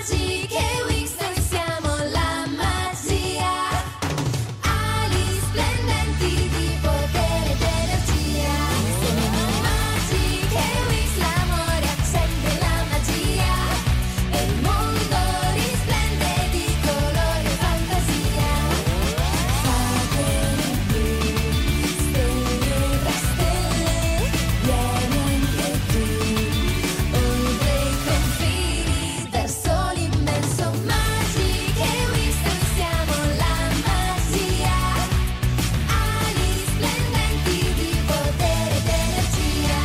magiche Winston, siamo la magia. Ali splendenti di potere ed energia. Siamo magiche Winston, l'amore accende la magia. E il mondo risplende di colore e fantasia. Fate stelle tra stelle, vieni anche tu, oltre i confini, verso l'immenso. Magiche Winston, siamo la magia. Ali splendenti di potere ed energia.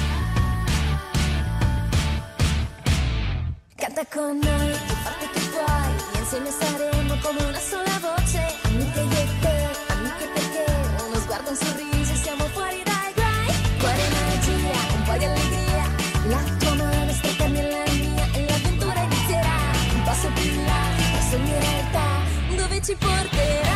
Canta con noi, fa che tu puoi, insieme saremo come una sola voce. Amiche io e te, amiche perché uno sguardo, un sorriso e siamo fuori dai guai. Cuore e magia, un po' di allegria, la tua mano stretta nella mia e l'avventura inizierà. Un passo più in là, per sogni in realtà, dove ci porterà?